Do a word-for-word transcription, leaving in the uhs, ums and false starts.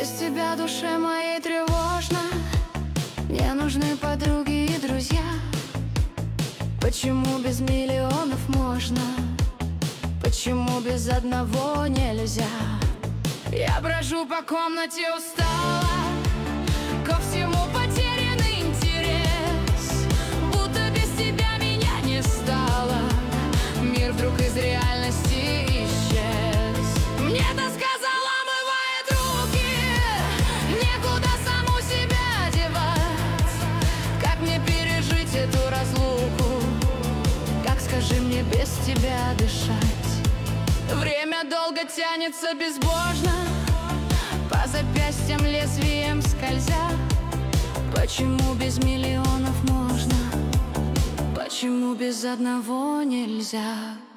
Без тебя душе моей тревожно. Мне нужны подруги и друзья. Почему без миллионов можно? Почему без одного нельзя? Я брожу по комнате устала, ко всему потерянный интерес. Будто без тебя меня не стало, мир вдруг из реальности исчез. Мне тоска заламывает руки, некуда саму себя девать. Как мне пережить эту разлуку? Как, скажи мне, без тебя дышать? Время долго тянется безбожно, по запястьям лезвием скользя. Почему без миллионов можно? Почему без одного нельзя?